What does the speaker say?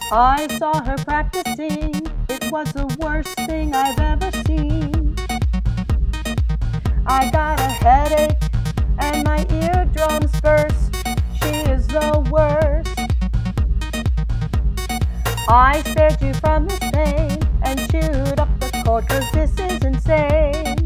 I saw her practicing, it was the worst thing I've ever seen. I got a headache and my eardrums burst, she is the worst. I spared you from this pain and chewed up the cord 'cause this is insane.